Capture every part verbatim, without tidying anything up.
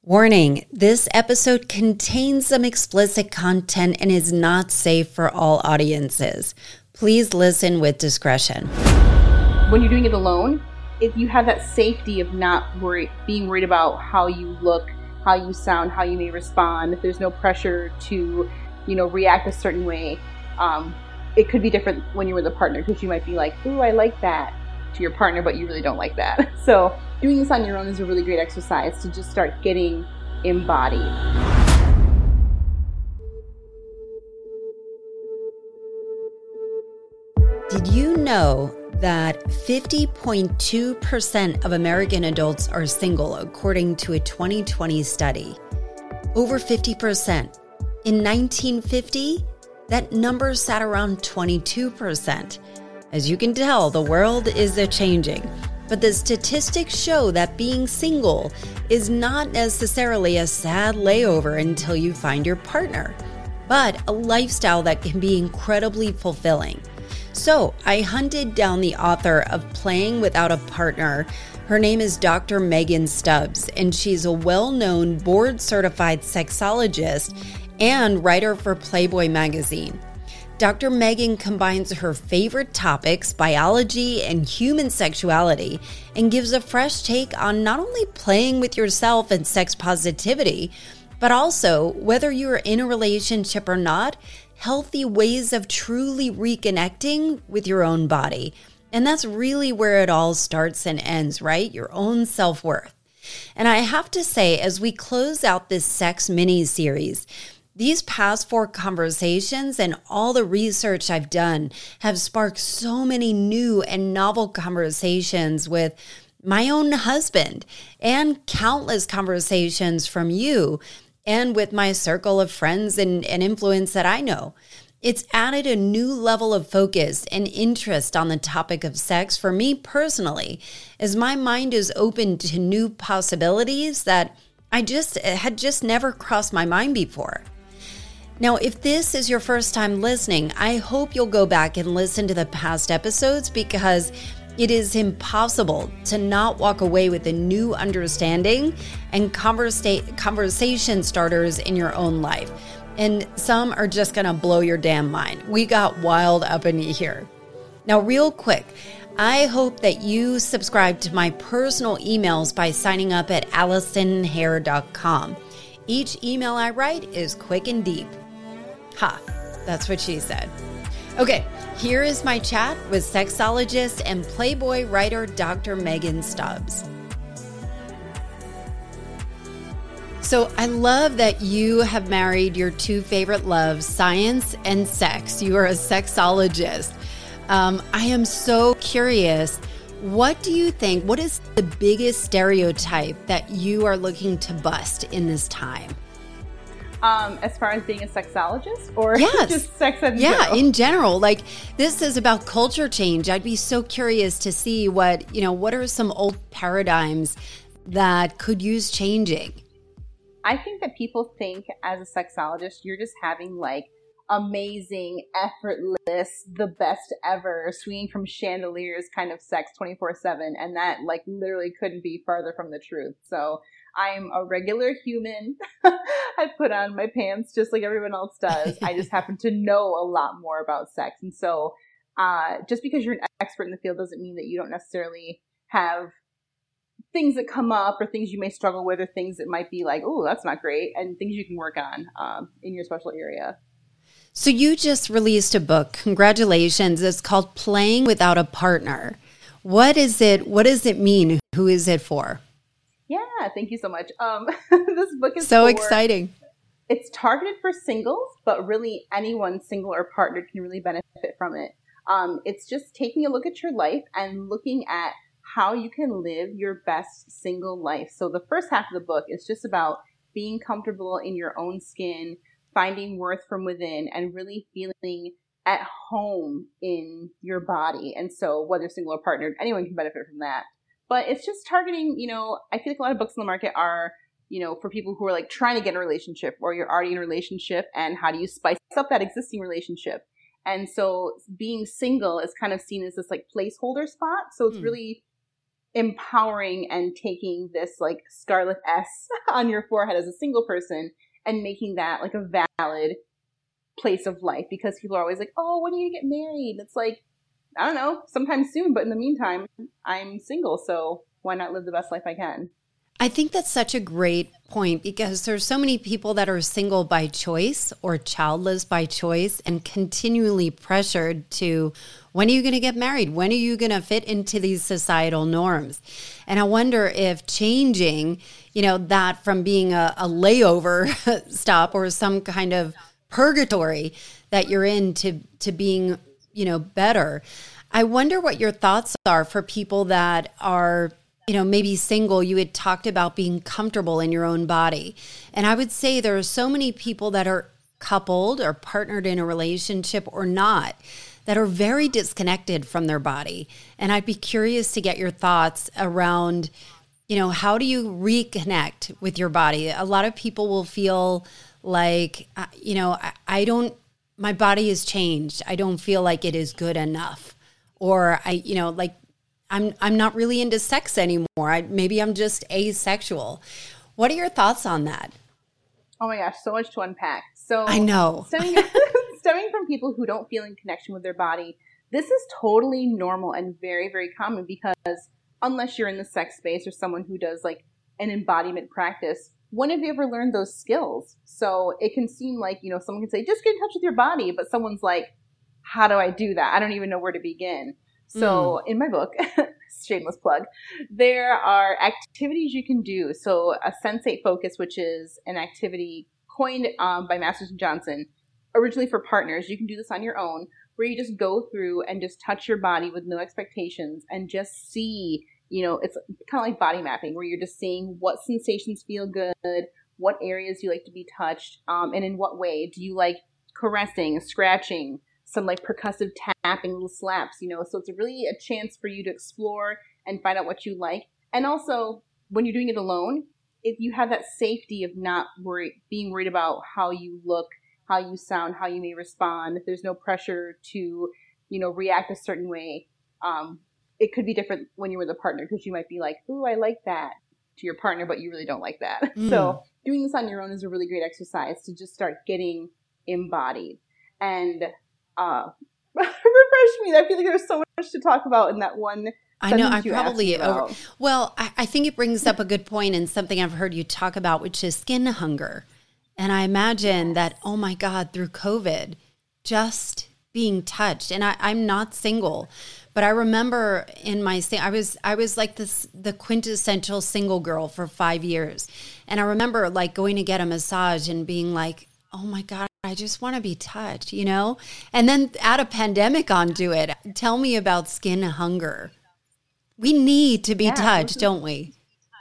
Warning, this episode contains some explicit content and is not safe for all audiences. Please listen with discretion. When you're doing it alone, if you have that safety of not worry, being worried about how you look, how you sound, how you may respond, if there's no pressure to, you know, react a certain way, um, it could be different when you're with a partner because you might be like, ooh, I like that to your partner, but you really don't like that. So doing this on your own is a really great exercise to just start getting embodied. Did you know that fifty point two percent of American adults are single, according to a twenty twenty study? Over fifty percent. In nineteen fifty, that number sat around twenty-two percent. As you can tell, the world is a-changing. But the statistics show that being single is not necessarily a sad layover until you find your partner, but a lifestyle that can be incredibly fulfilling. So I hunted down the author of Playing Without a Partner. Her name is Doctor Megan Stubbs, and she's a well-known board-certified sexologist and writer for Playboy magazine. Doctor Megan combines her favorite topics, biology and human sexuality, and gives a fresh take on not only playing with yourself and sex positivity, but also, whether you're in a relationship or not, healthy ways of truly reconnecting with your own body. And that's really where it all starts and ends, right? Your own self-worth. And I have to say, as we close out this sex mini-series, these past four conversations and all the research I've done have sparked so many new and novel conversations with my own husband and countless conversations from you and with my circle of friends and, and influence that I know. It's added a new level of focus and interest on the topic of sex for me personally, as my mind is open to new possibilities that I just had just never crossed my mind before. Now, if this is your first time listening, I hope you'll go back and listen to the past episodes because it is impossible to not walk away with a new understanding and conversa- conversation starters in your own life. And some are just going to blow your damn mind. We got wild up in here. Now, real quick, I hope that you subscribe to my personal emails by signing up at allison hair dot com. Each email I write is quick and deep. Ha, that's what she said. Okay, here is my chat with sexologist and Playboy writer Doctor Megan Stubbs. So I love that you have married your two favorite loves, science and sex. You are a sexologist. Um, I am so curious, what do you think, what is the biggest stereotype that you are looking to bust in this time? Um, as far as being a sexologist or yes. just sex in yeah, general? in general. Like, this is about culture change. I'd be so curious to see what, you know, what are some old paradigms that could use changing? I think that people think as a sexologist, you're just having like amazing, effortless, the best ever, swinging from chandeliers kind of sex twenty-four seven. And that like literally couldn't be farther from the truth. So I'm a regular human. I put on my pants just like everyone else does. I just happen to know a lot more about sex. And so uh, just because you're an expert in the field doesn't mean that you don't necessarily have things that come up or things you may struggle with or things that might be like, oh, that's not great, and things you can work on um, in your special area. So you just released a book. Congratulations. It's called Playing Without a Partner. What is it? What does it mean? Who is it for? Yeah, thank you so much. Um, this book is so for, exciting. It's targeted for singles, but really anyone single or partnered can really benefit from it. Um, it's just taking a look at your life and looking at how you can live your best single life. So the first half of the book is just about being comfortable in your own skin, finding worth from within, and really feeling at home in your body. And so whether single or partnered, anyone can benefit from that. But it's just targeting, you know, I feel like a lot of books in the market are, you know, for people who are like trying to get in a relationship or you're already in a relationship and how do you spice up that existing relationship. And so being single is kind of seen as this like placeholder spot. So it's mm. really empowering and taking this like scarlet S on your forehead as a single person and making that like a valid place of life, because people are always like, oh, when are you gonna get married? It's like, I don't know, sometime soon, but in the meantime, I'm single, so why not live the best life I can? I think that's such a great point, because there's so many people that are single by choice or childless by choice and continually pressured to, when are you going to get married? When are you going to fit into these societal norms? And I wonder if changing, you know, that from being a, a layover stop or some kind of purgatory that you're in to, to being, you know, better. I wonder what your thoughts are for people that are, you know, maybe single. You had talked about being comfortable in your own body. And I would say there are so many people that are coupled or partnered in a relationship or not, that are very disconnected from their body. And I'd be curious to get your thoughts around, you know, how do you reconnect with your body? A lot of people will feel like, uh, you know, I, I don't, my body has changed. I don't feel like it is good enough. Or I, you know, like I'm, I'm not really into sex anymore. I, maybe I'm just asexual. What are your thoughts on that? Oh my gosh, so much to unpack. So I know. Stemming, stemming from people who don't feel in connection with their body, this is totally normal and very, very common, because unless you're in the sex space or someone who does like an embodiment practice, when have you ever learned those skills? So it can seem like, you know, someone can say, just get in touch with your body. But someone's like, how do I do that? I don't even know where to begin. So mm. in my book, shameless plug, there are activities you can do. So a Sensate Focus, which is an activity coined um, by Masters and Johnson, originally for partners. You can do this on your own, where you just go through and just touch your body with no expectations and just see, you know, it's kind of like body mapping, where you're just seeing what sensations feel good, what areas you like to be touched, um, and in what way. Do you like caressing, scratching, some like percussive tapping, little slaps, you know? So it's really a chance for you to explore and find out what you like. And also, when you're doing it alone, if you have that safety of not worry, being worried about how you look, how you sound, how you may respond, if there's no pressure to, you know, react a certain way, um, it could be different when you're with a partner, because you might be like, ooh, I like that to your partner, but you really don't like that. Mm. So doing this on your own is a really great exercise to just start getting embodied. And uh, refresh me. I feel like there's so much to talk about in that one. I know. I probably over. Well, I, I think it brings up a good point and something I've heard you talk about, which is skin hunger. And I imagine yes. that, oh my God, through COVID, just being touched. And I, I'm not single, but I remember in my I was I was like this the quintessential single girl for five years, and I remember like going to get a massage and being like, oh my God, I just want to be touched, you know? And then add a pandemic onto it. Tell me about skin hunger. We need to be yeah, touched, don't we?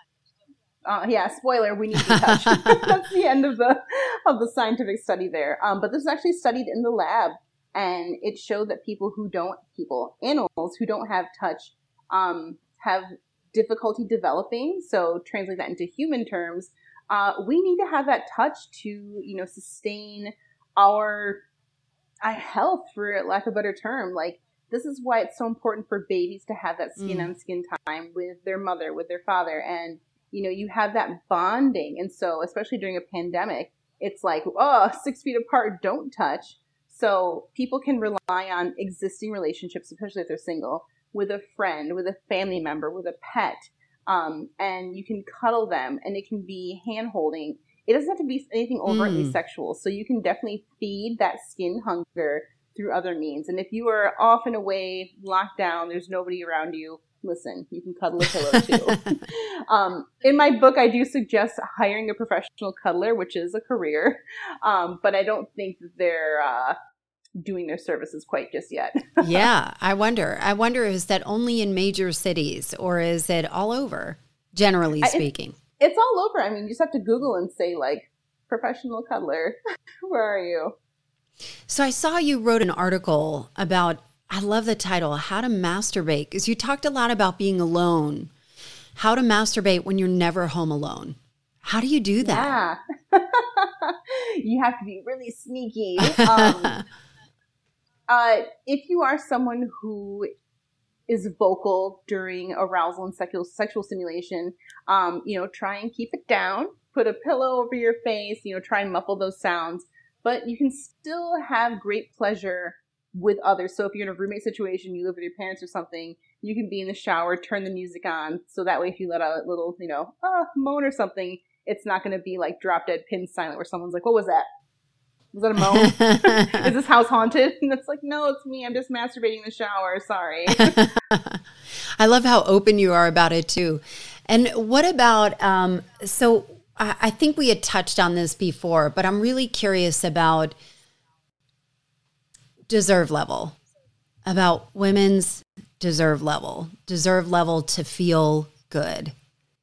Uh, yeah, spoiler, we need to be touched. That's the end of the of the scientific study there. Um, but this is actually studied in the lab, and it showed that people who don't, people, animals who don't have touch um, have difficulty developing. So translate that into human terms. Uh, we need to have that touch to, you know, sustain our, our health, for lack of a better term. Like, this is why it's so important for babies to have that skin on skin time with their mother, with their father. And, you know, you have that bonding. And so, especially during a pandemic, it's like, oh, six feet apart, don't touch. So people can rely on existing relationships, especially if they're single, with a friend, with a family member, with a pet. Um, and you can cuddle them, and it can be hand holding. It doesn't have to be anything overtly mm. sexual. So you can definitely feed that skin hunger through other means. And if you are off and away, locked down, there's nobody around you, listen, you can cuddle a pillow too. um, in my book, I do suggest hiring a professional cuddler, which is a career. Um, but I don't think that they're uh, doing their services quite just yet. Yeah, I wonder. I wonder, is that only in major cities, or is it all over, generally speaking? I, it's, it's all over. I mean, you just have to Google and say, like, professional cuddler. Where are you? So I saw you wrote an article about, I love the title, How to Masturbate, because you talked a lot about being alone. How to masturbate when you're never home alone. How do you do that? Yeah. You have to be really sneaky. Um, uh, if you are someone who is vocal during arousal and sexual sexual stimulation, um, you know, try and keep it down. Put a pillow over your face, you know, try and muffle those sounds. But you can still have great pleasure with others. So if you're in a roommate situation, you live with your parents or something, you can be in the shower, turn the music on. So that way if you let out a little, you know, uh, moan or something, it's not going to be like drop dead pin silent where someone's like, what was that? Was that a moan? Is this house haunted? And it's like, no, it's me. I'm just masturbating in the shower. Sorry. I love how open you are about it too. And what about, um, so I, I think we had touched on this before, but I'm really curious about deserve level, about women's deserve level, deserve level to feel good.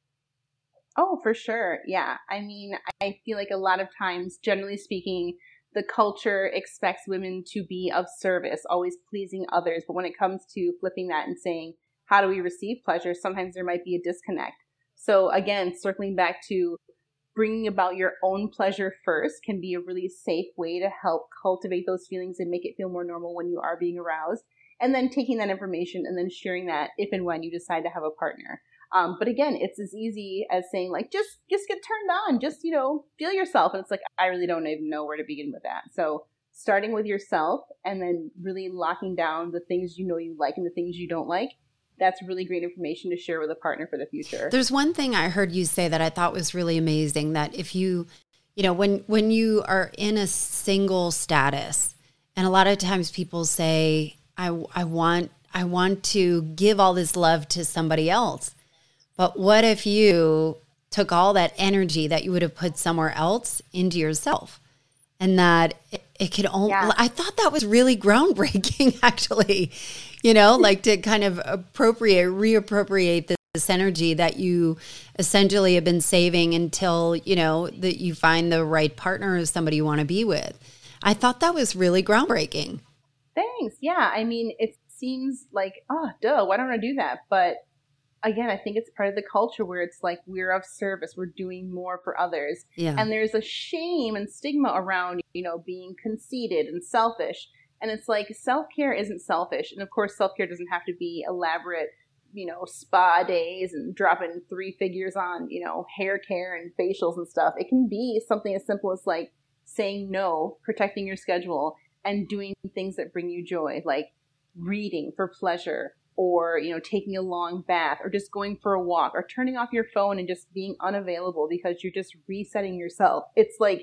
Oh, for sure. Yeah. I mean, I feel like a lot of times, generally speaking, the culture expects women to be of service, always pleasing others. But when it comes to flipping that and saying, how do we receive pleasure? Sometimes there might be a disconnect. So again, circling back to bringing about your own pleasure first can be a really safe way to help cultivate those feelings and make it feel more normal when you are being aroused. And then taking that information and then sharing that if and when you decide to have a partner. Um, but again, it's as easy as saying like, just, just get turned on, just, you know, feel yourself. And it's like, I really don't even know where to begin with that. So starting with yourself and then really locking down the things you know you like and the things you don't like. That's really great information to share with a partner for the future. There's one thing I heard you say that I thought was really amazing, that if you, you know, when, when you are in a single status, and a lot of times people say, I, I want, I want to give all this love to somebody else. But what if you took all that energy that you would have put somewhere else into yourself? And that it, it could only, yeah. I thought that was really groundbreaking, actually, you know, like to kind of appropriate, reappropriate this energy that you essentially have been saving until, you know, that you find the right partner or somebody you want to be with. I thought that was really groundbreaking. Thanks. Yeah. I mean, it seems like, oh, duh, why don't I do that? But again, I think it's part of the culture where it's like we're of service, we're doing more for others. Yeah. And there's a shame and stigma around, you know, being conceited and selfish. And it's like self-care isn't selfish. And of course, self-care doesn't have to be elaborate, you know, spa days and dropping three figures on, you know, hair care and facials and stuff. It can be something as simple as like saying no, protecting your schedule, and doing things that bring you joy, like reading for pleasure, or, you know, taking a long bath, or just going for a walk, or turning off your phone and just being unavailable because you're just resetting yourself. It's like,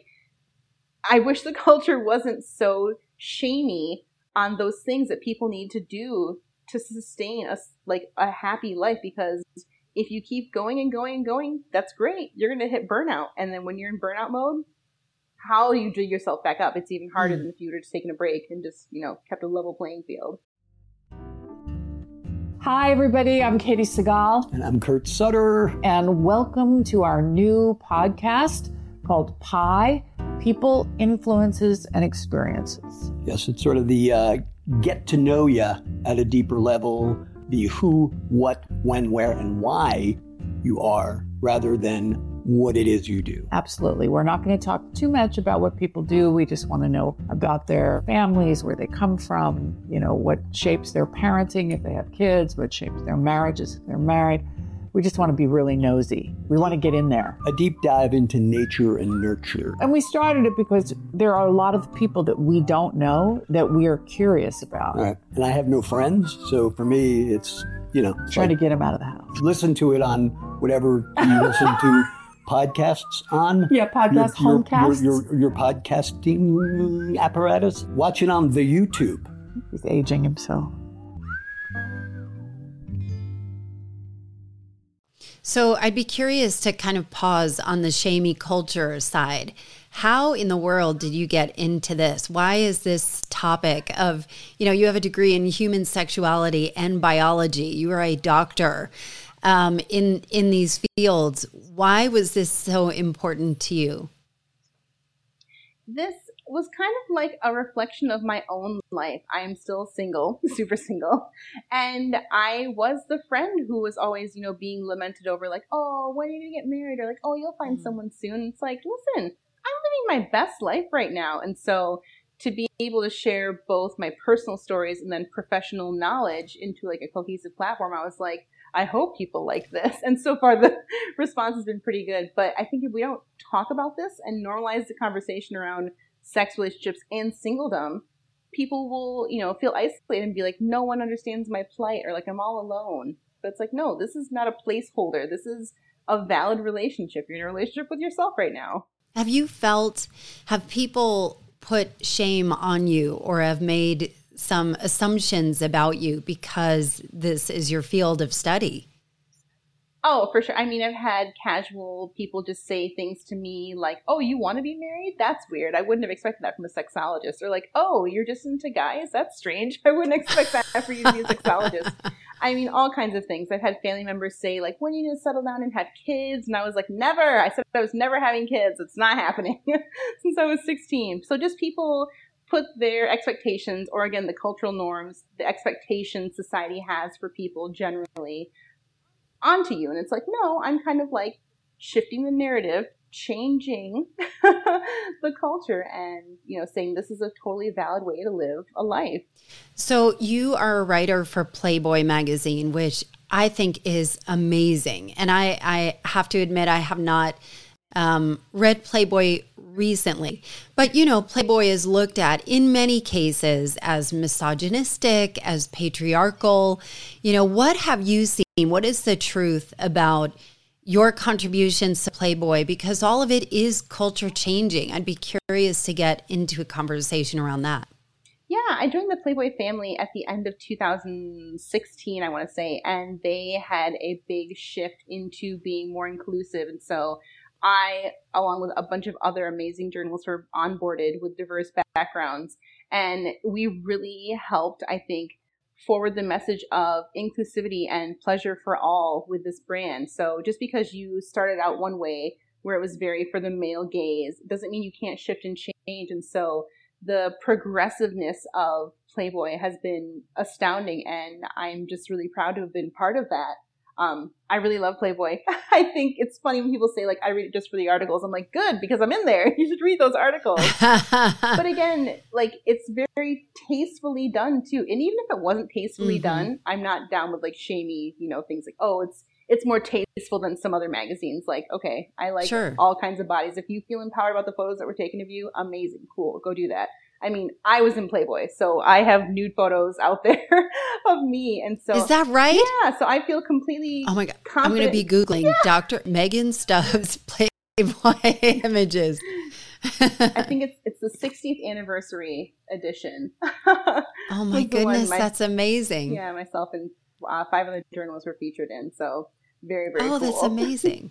I wish the culture wasn't so shamey on those things that people need to do to sustain a, like a happy life, because if you keep going and going and going, that's great. You're going to hit burnout. And then when you're in burnout mode, how do you dig yourself back up? It's even harder mm. than if you were just taking a break and just, you know, kept a level playing field. Hi, everybody. I'm Katie Segal. And I'm Kurt Sutter. And welcome to our new podcast called Pi, People, Influences, and Experiences. Yes, it's sort of the uh, get to know you at a deeper level, the who, what, when, where, and why you are, rather than what it is you do. Absolutely. We're not going to talk too much about what people do. We just want to know about their families, where they come from, you know, what shapes their parenting if they have kids, what shapes their marriages if they're married. We just want to be really nosy. We want to get in there. A deep dive into nature and nurture. And we started it because there are a lot of people that we don't know that we are curious about. All right. And I have no friends, so for me, it's, you know. Try like, to get them out of the house. Listen to it on whatever you listen to. Podcasts on? Yeah, podcast, your, homecasts. Your, your, your podcasting apparatus. Watch it on the YouTube. He's aging himself. So I'd be curious to kind of pause on the shamey culture side. How in the world did you get into this? Why is this topic of, you know, you have a degree in human sexuality and biology. You are a doctor. Um, in in these fields, why was this so important to you? This was kind of like a reflection of my own life. I am still single, super single, and I was the friend who was always, you know, being lamented over, like, oh, when are you gonna get married? Or like, oh, you'll find mm-hmm. someone soon. It's like, listen, I'm living my best life right now, and so to be able to share both my personal stories and then professional knowledge into like a cohesive platform, I was like, I hope people like this. And so far the response has been pretty good. But I think if we don't talk about this and normalize the conversation around sex relationships and singledom, people will, you know, feel isolated and be like, no one understands my plight, or like I'm all alone. But it's like, no, this is not a placeholder. This is a valid relationship. You're in a relationship with yourself right now. Have you felt, have people put shame on you or have made some assumptions about you because this is your field of study? Oh, for sure. I mean, I've had casual people just say things to me like, oh, you want to be married? That's weird. I wouldn't have expected that from a sexologist. Or like, oh, you're just into guys? That's strange. I wouldn't expect that for you to be a sexologist. I mean, all kinds of things. I've had family members say like, when are you going to settle down and have kids? And I was like, never. I said I was never having kids. It's not happening since I was sixteen. So just people put their expectations, or again, the cultural norms, the expectations society has for people generally onto you. And it's like, no, I'm kind of like shifting the narrative, changing the culture, and, you know, saying this is a totally valid way to live a life. So you are a writer for Playboy magazine, which I think is amazing. And I, I have to admit, I have not um, read Playboy recently. But, you know, Playboy is looked at in many cases as misogynistic, as patriarchal. You know, what have you seen? What is the truth about your contributions to Playboy? Because all of it is culture changing. I'd be curious to get into a conversation around that. Yeah, I joined the Playboy family at the end of two thousand sixteen, I want to say, and they had a big shift into being more inclusive. And so I, along with a bunch of other amazing journalists, were onboarded with diverse backgrounds. And we really helped, I think, forward the message of inclusivity and pleasure for all with this brand. So just because you started out one way where it was very for the male gaze doesn't mean you can't shift and change. And so the progressiveness of Playboy has been astounding, and I'm just really proud to have been part of that. Um, I really love Playboy. I think it's funny when people say, like, I read it just for the articles. I'm like, good, because I'm in there. You should read those articles. But again, like, it's very tastefully done, too. And even if it wasn't tastefully mm-hmm. done, I'm not down with, like, shamey, you know, things like, oh, it's it's more tasteful than some other magazines. Like, okay, I like sure. all kinds of bodies. If you feel empowered about the photos that were taken of you, amazing, cool, go do that. I mean, I was in Playboy, so I have nude photos out there of me. And so is that right? Yeah. So I feel completely Oh my God. confident. I'm going to be Googling yeah. Doctor Megan Stubbs Playboy images. I think it's it's the sixtieth anniversary edition. Oh my goodness, my, that's amazing. Yeah, myself and uh, five other journalists were featured in. So very, very oh, cool. that's amazing.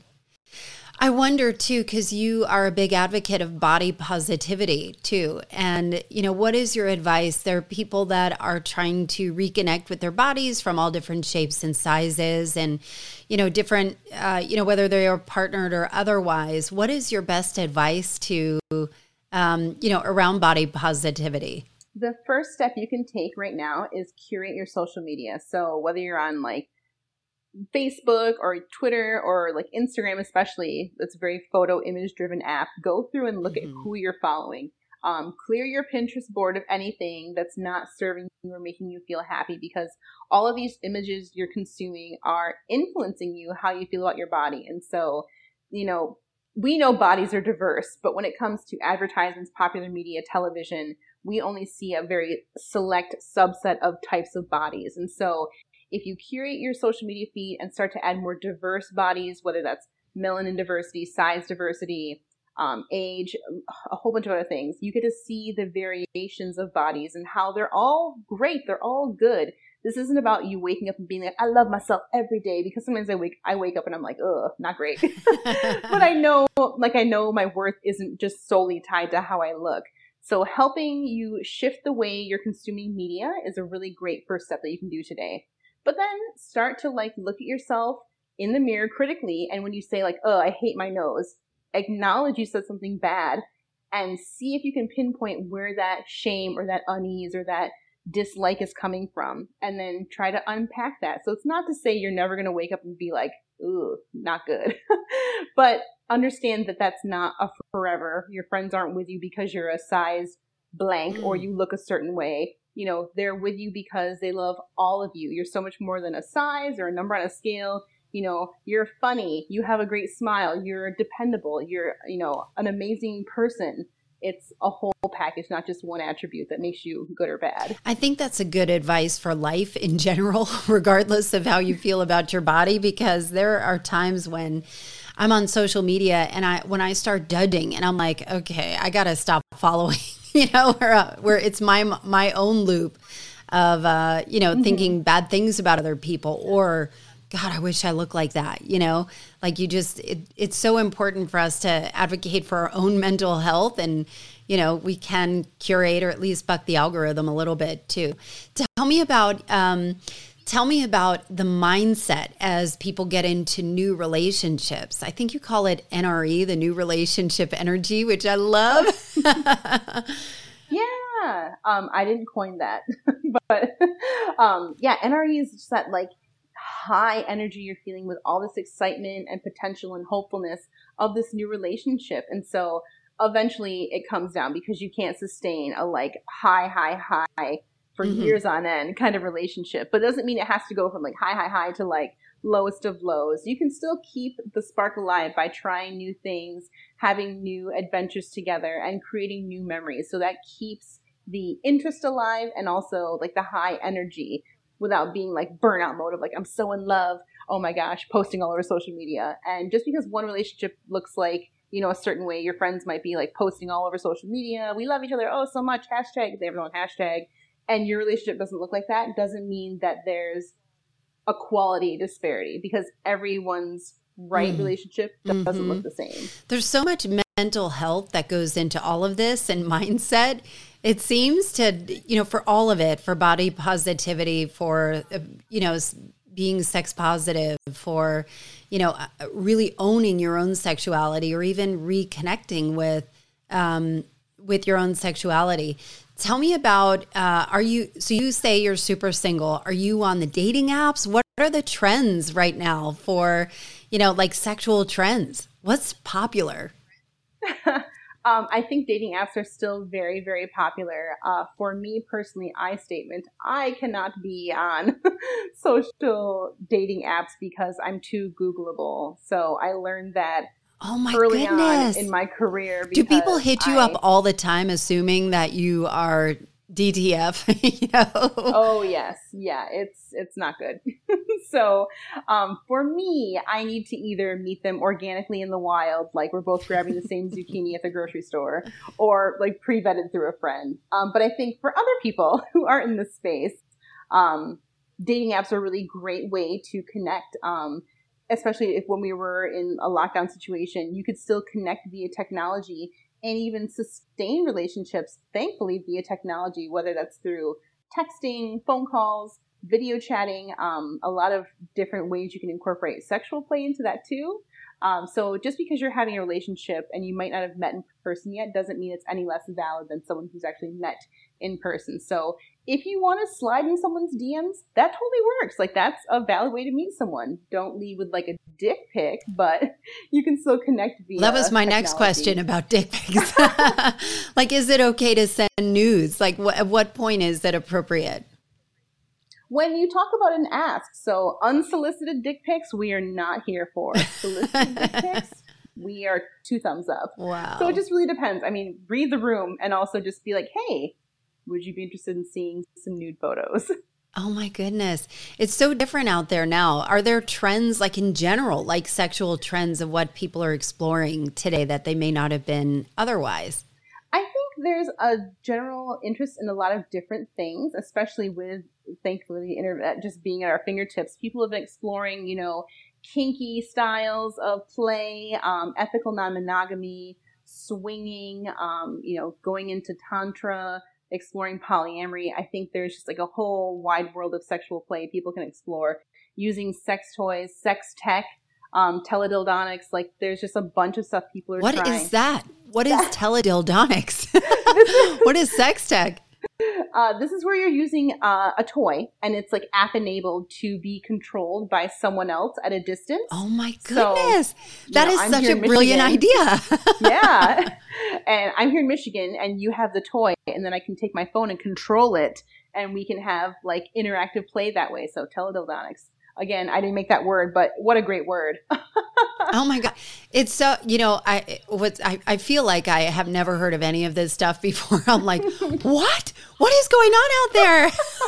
I wonder, too, because you are a big advocate of body positivity, too. And, you know, what is your advice? There are people that are trying to reconnect with their bodies from all different shapes and sizes and, you know, different, uh, you know, whether they are partnered or otherwise. What is your best advice to, um, you know, around body positivity? The first step you can take right now is curate your social media. So whether you're on, like, Facebook or Twitter or like Instagram, especially, it's a very photo image driven app. Go through and look mm-hmm. at who you're following. Um, clear your Pinterest board of anything that's not serving you or making you feel happy, because all of these images you're consuming are influencing you, how you feel about your body. And so, you know, we know bodies are diverse, but when it comes to advertisements, popular media, television, we only see a very select subset of types of bodies. And so if you curate your social media feed and start to add more diverse bodies, whether that's melanin diversity, size diversity, um, age, a whole bunch of other things, you get to see the variations of bodies and how they're all great. They're all good. This isn't about you waking up and being like, I love myself every day, because sometimes I wake, I wake up and I'm like, ugh, not great. But I know, like, I know my worth isn't just solely tied to how I look. So helping you shift the way you're consuming media is a really great first step that you can do today. But then start to like look at yourself in the mirror critically. And when you say like, oh, I hate my nose, acknowledge you said something bad and see if you can pinpoint where that shame or that unease or that dislike is coming from, and then try to unpack that. So it's not to say you're never going to wake up and be like, ooh, not good. But understand that that's not a forever. Your friends aren't with you because you're a size blank Mm. or you look a certain way. You know, they're with you because they love all of you. You're so much more than a size or a number on a scale. You know, you're funny. You have a great smile. You're dependable. You're, you know, an amazing person. It's a whole package, not just one attribute that makes you good or bad. I think that's a good advice for life in general, regardless of how you feel about your body, because there are times when I'm on social media and I when I start judging and I'm like, okay, I got to stop following, you know, where, uh, where it's my my own loop of, uh, you know, mm-hmm. thinking bad things about other people or, God, I wish I looked like that, you know, like you just, it, it's so important for us to advocate for our own mental health and, you know, we can curate or at least buck the algorithm a little bit too. Tell me about, um, tell me about the mindset as people get into new relationships. I think you call it N R E, the new relationship energy, which I love. Yeah. Um, I didn't coin that, but um, yeah, N R E is just that like, high energy you're feeling with all this excitement and potential and hopefulness of this new relationship. And so eventually it comes down because you can't sustain a like high, high, high for mm-hmm. years on end kind of relationship. But it doesn't mean it has to go from like high, high, high to like lowest of lows. You can still keep the spark alive by trying new things, having new adventures together and creating new memories. So that keeps the interest alive and also like the high energy without being like burnout mode of like, I'm so in love. Oh my gosh, posting all over social media. And just because one relationship looks like, you know, a certain way, your friends might be like posting all over social media. We love each other. Oh, so much. Hashtag. They have their own hashtag. And your relationship doesn't look like that. Doesn't mean that there's a quality disparity because everyone's right mm. relationship doesn't mm-hmm. look the same. There's so much mental health that goes into all of this and mindset. It seems to, you know, for all of it, for body positivity, for, you know, being sex positive, for, you know, really owning your own sexuality or even reconnecting with, um, with your own sexuality. Tell me about, uh, are you, so you say you're super single. Are you on the dating apps? What are the trends right now for, you know, like sexual trends? What's popular? Um, I think dating apps are still very, very popular. Uh, for me personally, I statement, I cannot be on social dating apps because I'm too Googleable. So I learned that oh my early goodness. on in my career. Do people hit you I, up all the time assuming that you are D T F? You know? Oh yes. Yeah, it's it's not good. So um, for me, I need to either meet them organically in the wild, like we're both grabbing the same zucchini at the grocery store, or like pre-vetted through a friend. Um, but I think for other people who aren't in this space, um, dating apps are a really great way to connect. Um, especially if when we were in a lockdown situation, you could still connect via technology and even sustain relationships, thankfully, via technology, whether that's through texting, phone calls, video chatting, um, a lot of different ways you can incorporate sexual play into that too. Um, so just because you're having a relationship and you might not have met in person yet doesn't mean it's any less valid than someone who's actually met in person. So if you want to slide in someone's D Ms, that totally works. Like that's a valid way to meet someone. Don't leave with like a dick pic, but you can still connect via That was my technology. next question about dick pics. Like, is it okay to send nudes? Like wh- at what point is that appropriate? When you talk about an ask, so unsolicited dick pics, we are not here for. Solicited dick pics, we are two thumbs up. Wow. So it just really depends. I mean, read the room and also just be like, hey, would you be interested in seeing some nude photos? Oh my goodness. It's so different out there now. Are there trends like in general, like sexual trends of what people are exploring today that they may not have been otherwise? I think there's a general interest in a lot of different things, especially with, thankfully, the internet just being at our fingertips. People have been exploring, you know, kinky styles of play, um, ethical non-monogamy, swinging, um, you know, going into tantra, exploring polyamory. I think there's just like a whole wide world of sexual play people can explore using sex toys, sex tech, um, teledildonics. Like there's just a bunch of stuff people are what trying. What is that? What is teledildonics? What is sex tech? Uh, this is where you're using uh, a toy and it's like app enabled to be controlled by someone else at a distance. Oh my goodness. So, that know, is I'm such a Michigan. brilliant idea. Yeah. and I'm here in Michigan and you have the toy, and then I can take my phone and control it, and we can have like interactive play that way. So teledildonics. Again, I didn't make that word, but what a great word. Oh my God. It's so, you know, I, what, I, I feel like I have never heard of any of this stuff before. I'm like, what? What is going on out there?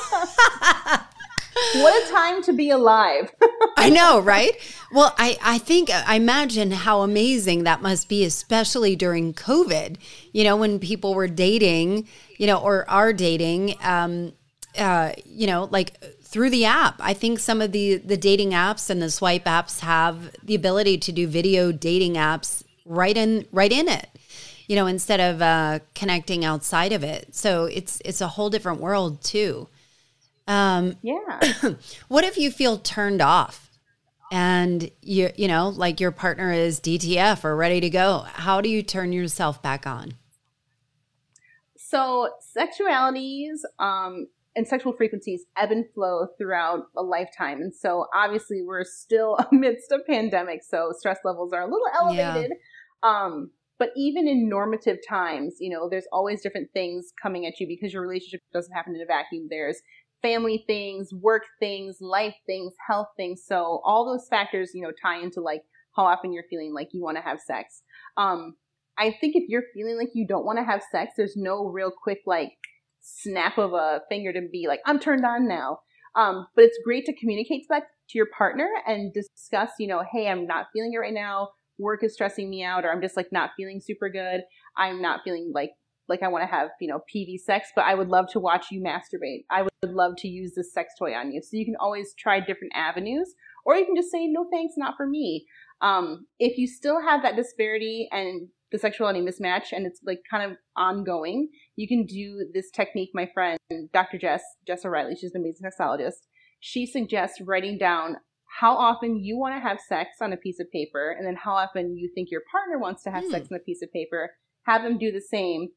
What a time to be alive. I know, right? Well, I, I think, I imagine how amazing that must be, especially during COVID, you know, when people were dating, you know, or are dating, um, uh, you know, like through the app. I think some of the, the dating apps and the swipe apps have the ability to do video dating apps right in, right in it, you know, instead of uh, connecting outside of it. So it's, it's a whole different world too. Um, yeah. What if you feel turned off and you, you know, like your partner is D T F or ready to go? How do you turn yourself back on? So sexualities, um, and sexual frequencies ebb and flow throughout a lifetime. And so obviously we're still amidst a pandemic, so stress levels are a little elevated. Yeah. Um, but even in normative times, you know, there's always different things coming at you because your relationship doesn't happen in a vacuum. There's family things, work things, life things, health things. So all those factors, you know, tie into like how often you're feeling like you want to have sex. Um, I think if you're feeling like you don't want to have sex, there's no real quick, like, snap of a finger to be like, I'm turned on now. Um, but it's great to communicate that to your partner and discuss, you know, hey, I'm not feeling it right now. Work is stressing me out, or I'm just like not feeling super good. I'm not feeling like, like I want to have, you know, P V sex, but I would love to watch you masturbate. I would love to use this sex toy on you. So you can always try different avenues, or you can just say, no, thanks, not for me. Um, if you still have that disparity and the sexuality mismatch and it's like kind of ongoing, you can do this technique. My friend, Doctor Jess, Jess O'Reilly, she's an amazing sexologist. She suggests writing down how often you want to have sex on a piece of paper, and then how often you think your partner wants to have mm. sex on a piece of paper. Have them do the same,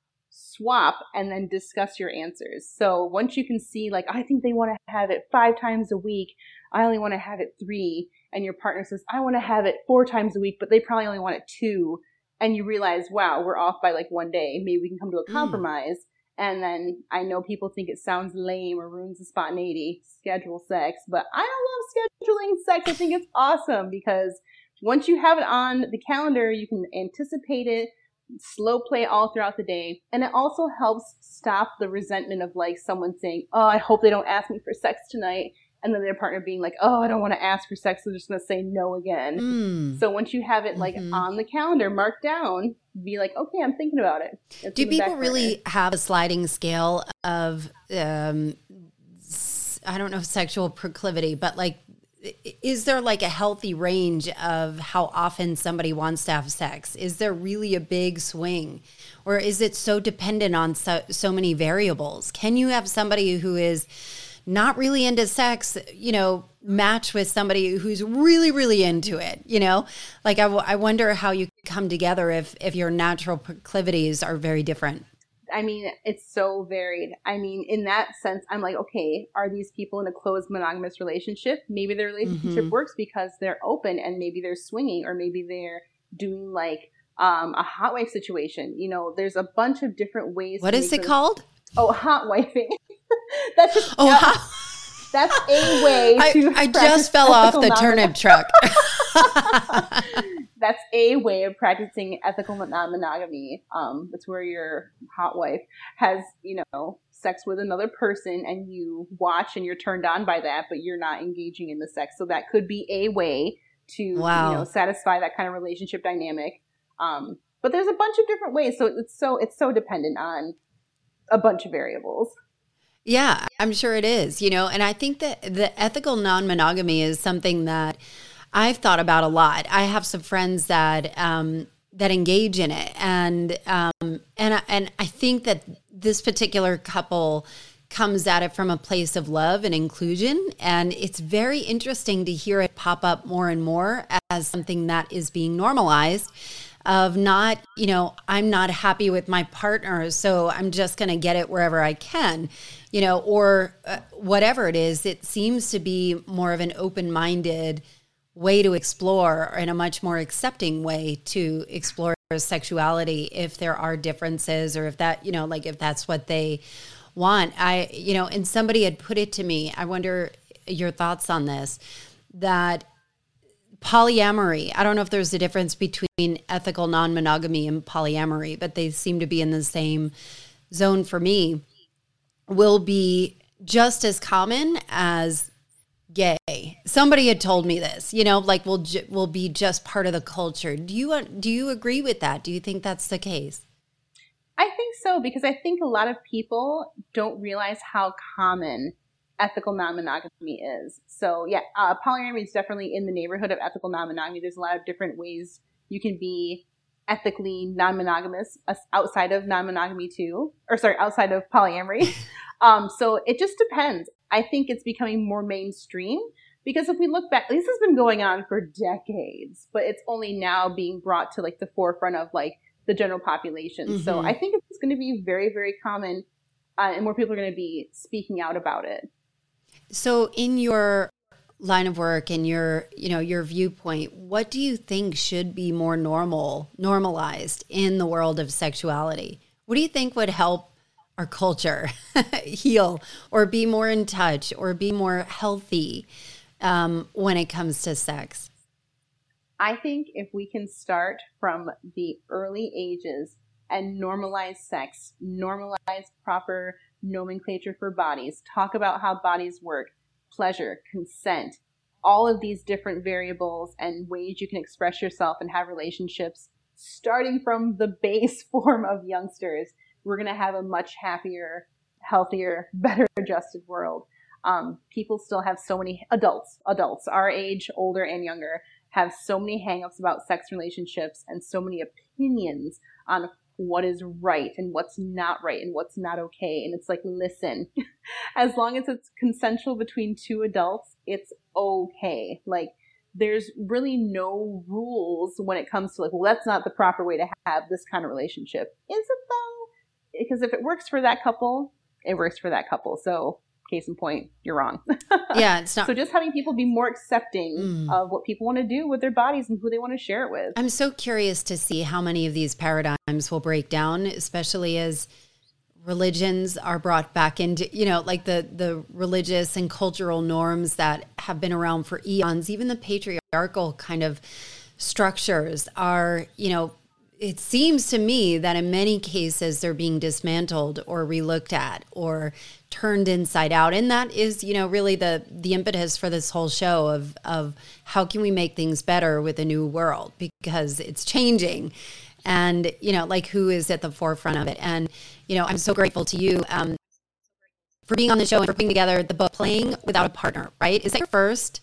swap, and then discuss your answers. So once you can see, like, I think they want to have it five times a week, I only want to have it three, and your partner says, I want to have it four times a week, but they probably only want it two. And you realize, wow, we're off by like one day. Maybe we can come to a compromise. Mm. And then I know people think it sounds lame or ruins the spontaneity, schedule sex. But I don't love scheduling sex. I think it's awesome because once you have it on the calendar, you can anticipate it, slow play all throughout the day. And it also helps stop the resentment of like someone saying, oh, I hope they don't ask me for sex tonight. And then their partner being like, oh, I don't want to ask for sex. So they're just going to say no again. Mm. So once you have it like mm-hmm. on the calendar, marked down, be like, okay, I'm thinking about it. It's Do people really have a sliding scale of, um, I don't know, sexual proclivity, but like, is there like a healthy range of how often somebody wants to have sex? Is there really a big swing? Or is it so dependent on so, so many variables? Can you have somebody who is not really into sex, you know, match with somebody who's really, really into it, you know? Like, I, w- I wonder how you come together if, if your natural proclivities are very different. I mean, it's so varied. I mean, in that sense, I'm like, okay, are these people in a closed monogamous relationship? Maybe their relationship mm-hmm. works because they're open, and maybe they're swinging, or maybe they're doing like um, a hot wife situation. You know, there's a bunch of different ways. What is it them- called? Oh, hot wifing. That's just oh, that, how- that's a way to. I, I just fell off the turnip truck. That's a way of practicing ethical non-monogamy. Um, that's where your hot wife has, you know, sex with another person, and you watch and you're turned on by that, but you're not engaging in the sex. So that could be a way to, wow. you know, satisfy that kind of relationship dynamic. Um, but there's a bunch of different ways. So it's so it's so dependent on a bunch of variables. Yeah, I'm sure it is, you know, and I think that the ethical non-monogamy is something that I've thought about a lot. I have some friends that um, that engage in it, and um, and and I think that this particular couple comes at it from a place of love and inclusion, and it's very interesting to hear it pop up more and more as something that is being normalized. Of not, you know, I'm not happy with my partner, so I'm just going to get it wherever I can, you know, or uh, whatever it is. It seems to be more of an open-minded way to explore, and a much more accepting way to explore sexuality if there are differences or if that, you know, like if that's what they want. I, you know, and somebody had put it to me, I wonder your thoughts on this, that polyamory, I don't know if there's a difference between ethical non-monogamy and polyamory, but they seem to be in the same zone for me, will be just as common as gay. Somebody had told me this, you know, like will ju- will be just part of the culture. Do you do you agree with that? Do you think that's the case? I think so, because I think a lot of people don't realize how common ethical non-monogamy is. So yeah, uh, polyamory is definitely in the neighborhood of ethical non-monogamy. There's a lot of different ways you can be ethically non-monogamous outside of non-monogamy too, or sorry, outside of polyamory. um, so it just depends. I think it's becoming more mainstream because if we look back, this has been going on for decades, but it's only now being brought to like the forefront of like the general population. Mm-hmm. So I think it's going to be very, very common, uh, and more people are going to be speaking out about it. So in your line of work and your, you know, your viewpoint, what do you think should be more normal, normalized in the world of sexuality? What do you think would help our culture heal or be more in touch or be more healthy um, when it comes to sex? I think if we can start from the early ages and normalize sex, normalize proper nomenclature for bodies, talk about how bodies work, pleasure, consent, all of these different variables and ways you can express yourself and have relationships, starting from the base form of youngsters, we're going to have a much happier, healthier, better adjusted world. Um, people still have so many adults, adults, our age, older and younger, have so many hangups about sex relationships and so many opinions on what is right and what's not right and what's not okay. And it's like, listen, as long as it's consensual between two adults, it's okay. Like, there's really no rules when it comes to like, well, that's not the proper way to have this kind of relationship. Is it though? Because if it works for that couple, it works for that couple. So case in point, you're wrong. Yeah, it's not. So just having people be more accepting Mm. of what people want to do with their bodies and who they want to share it with. I'm so curious to see how many of these paradigms will break down, especially as religions are brought back into, you know, like the, the religious and cultural norms that have been around for eons. Even the patriarchal kind of structures are, you know, it seems to me that in many cases they're being dismantled or relooked at or turned inside out. And that is, you know, really the the impetus for this whole show of of how can we make things better with a new world, because it's changing. And, you know, like who is at the forefront of it. And, you know, I'm so grateful to you um, for being on the show and for putting together the book, Playing Without a Partner, right? Is that your first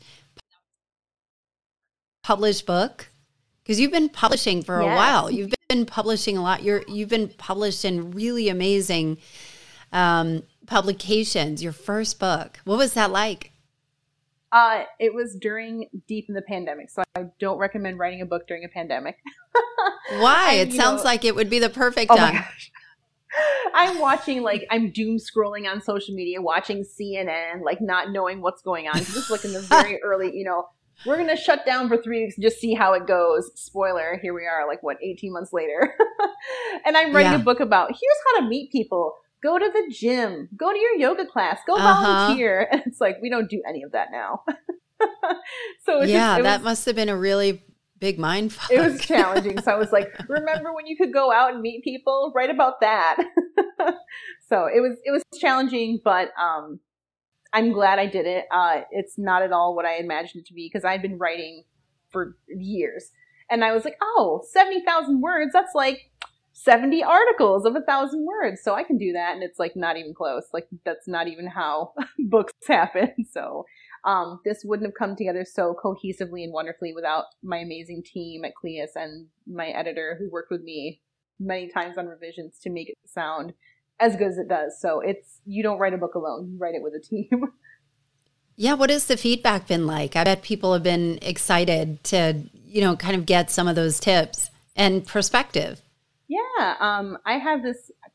published book? Because you've been publishing for Yes. a while. You've been publishing a lot. You're, you've been published in really amazing um, publications. Your first book. What was that like? Uh, it was during deep in the pandemic, so I don't recommend writing a book during a pandemic. Why? And, It you sounds know- like it would be the perfect Oh my time. gosh. I'm watching, like, I'm doom scrolling on social media, watching C N N, like, not knowing what's going on. Just like in the very early, you know, we're going to shut down for three weeks and just see how it goes. Spoiler, here we are, like, what, eighteen months later. And I'm writing Yeah. a book about, here's how to meet people. Go to the gym. Go to your yoga class. Go Uh-huh. volunteer. And it's like, we don't do any of that now. So it's Yeah, just, it that was, must have been a really big mind fuck. it was challenging. So I was like, remember when you could go out and meet people? Write about that. So it was, it was challenging, but, um, I'm glad I did it. Uh, it's not at all what I imagined it to be, because I'd been writing for years and I was like, oh, seventy thousand words. That's like seventy articles of a thousand words. So I can do that. And it's like, not even close. Like, that's not even how books happen. So, um, this wouldn't have come together so cohesively and wonderfully without my amazing team at Cleus and my editor who worked with me many times on revisions to make it sound as good as it does. So it's, you don't write a book alone, you write it with a team. Yeah, what has the feedback been like? I bet people have been excited to, you know, kind of get some of those tips and perspective. Yeah, um, I have this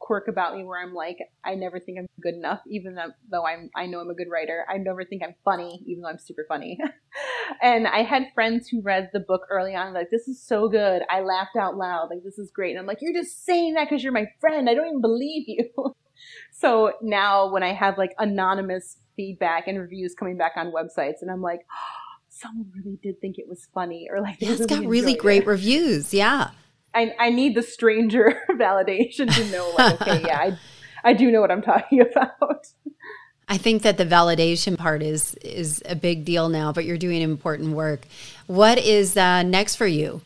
quirk about me where I'm like, I never think I'm good enough, even though I'm, I know I'm a good writer. I never think I'm funny, even though I'm super funny. And I had friends who read the book early on, like, this is so good. I laughed out loud. Like, this is great. And I'm like, you're just saying that because you're my friend. I don't even believe you. So now when I have like anonymous feedback and reviews coming back on websites, and I'm like, oh, someone really did think it was funny, or like, yeah, it's really got really great it. reviews. Yeah. I, I need the stranger validation to know, like, okay, yeah, I, I do know what I'm talking about. I think that the validation part is is a big deal now, but you're doing important work. What is uh, next for you?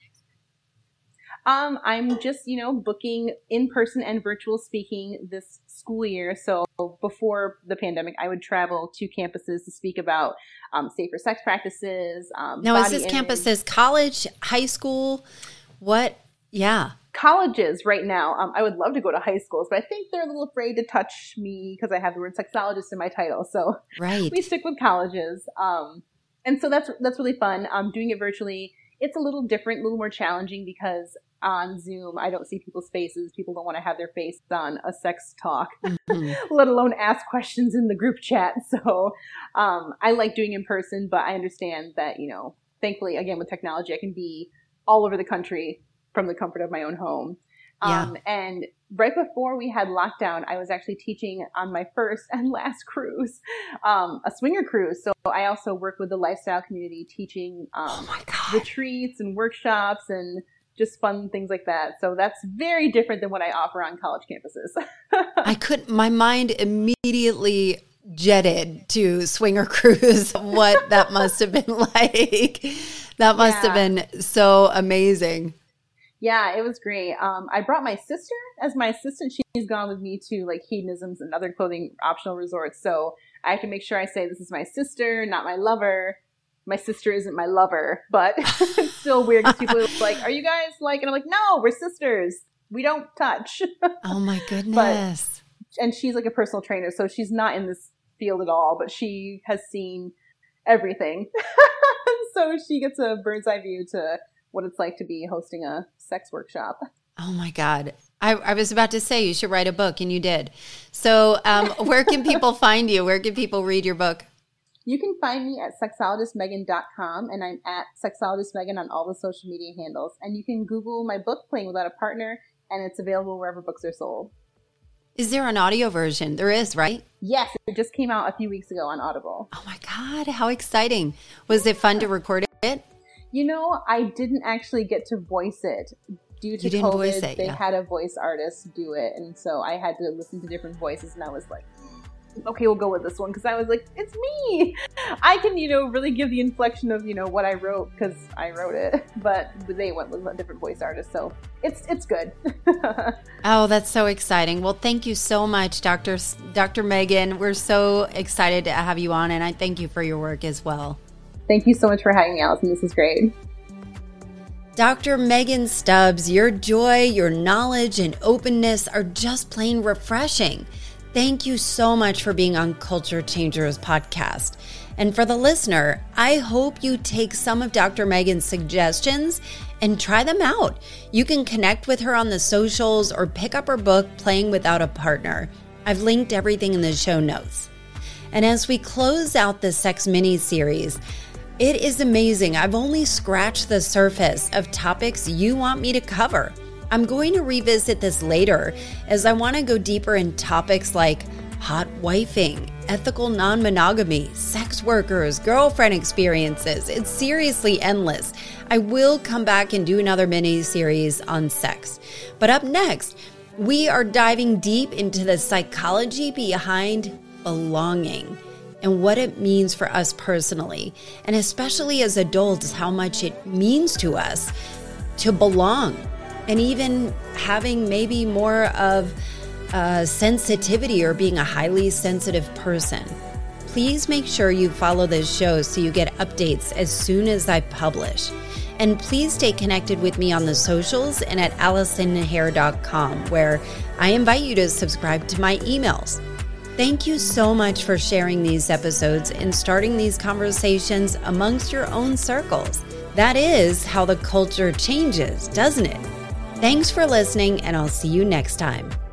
Um, I'm just, you know, booking in-person and virtual speaking this school year. So before the pandemic, I would travel to campuses to speak about um, safer sex practices. Um, now, is this image. campuses college, high school? What? Yeah. Colleges right now. Um, I would love to go to high schools, but I think they're a little afraid to touch me because I have the word sexologist in my title. So right. we stick with colleges. Um, and so that's that's really fun. Um, doing it virtually. It's a little different, a little more challenging because on Zoom, I don't see people's faces. People don't want to have their face on a sex talk, mm-hmm. let alone ask questions in the group chat. So um, I like doing in person, but I understand that, you know, thankfully, again, with technology, I can be all over the country from the comfort of my own home. Um, yeah. And right before we had lockdown, I was actually teaching on my first and last cruise, um, a swinger cruise. So I also work with the lifestyle community, teaching um, oh my God. retreats and workshops and just fun things like that. So that's very different than what I offer on college campuses. I couldn't, my mind immediately jetted to swinger cruise. What that must have been like. That must yeah. have been so amazing. Yeah, it was great. Um, I brought my sister as my assistant. She's gone with me to like Hedonisms and other clothing optional resorts. So I have to make sure I say this is my sister, not my lover. My sister isn't my lover, but it's still weird because people are like, are you guys like, and I'm like, no, we're sisters. We don't touch. Oh my goodness. But, and she's like a personal trainer. So she's not in this field at all, but she has seen everything. So she gets a bird's eye view to what it's like to be hosting a sex workshop. Oh my God. I, I was about to say you should write a book, and you did. So um, where can people find you? Where can people read your book? You can find me at sexologist megan dot com, and I'm at sexologistmegan on all the social media handles. And you can Google my book, Playing Without a Partner, and it's available wherever books are sold. Is there an audio version? There is, right? Yes, it just came out a few weeks ago on Audible. Oh my God, how exciting. Was it fun to record it? You know, I didn't actually get to voice it. Due to you didn't COVID, voice it, they yeah. had a voice artist do it, and so I had to listen to different voices, and I was like, okay, we'll go with this one, because I was like, it's me! I can, you know, really give the inflection of, you know, what I wrote, because I wrote it, but they went with a different voice artist, so it's it's good. Oh, that's so exciting. Well, thank you so much, Doctor Doctor Megan. We're so excited to have you on, and I thank you for your work as well. Thank you so much for having me, Allison. This is great. Doctor Megan Stubbs, your joy, your knowledge, and openness are just plain refreshing. Thank you so much for being on Culture Changers podcast. And for the listener, I hope you take some of Doctor Megan's suggestions and try them out. You can connect with her on the socials or pick up her book, Playing Without a Partner. I've linked everything in the show notes. And as we close out this sex mini-series, it is amazing. I've only scratched the surface of topics you want me to cover. I'm going to revisit this later as I want to go deeper in topics like hot wifing, ethical non-monogamy, sex workers, girlfriend experiences. It's seriously endless. I will come back and do another mini-series on sex. But up next, we are diving deep into the psychology behind belonging and what it means for us personally, and especially as adults, how much it means to us to belong, and even having maybe more of a sensitivity or being a highly sensitive person. Please make sure you follow this show so you get updates as soon as I publish. And please stay connected with me on the socials and at allison hair dot com, where I invite you to subscribe to my emails. Thank you so much for sharing these episodes and starting these conversations amongst your own circles. That is how the culture changes, doesn't it? Thanks for listening, and I'll see you next time.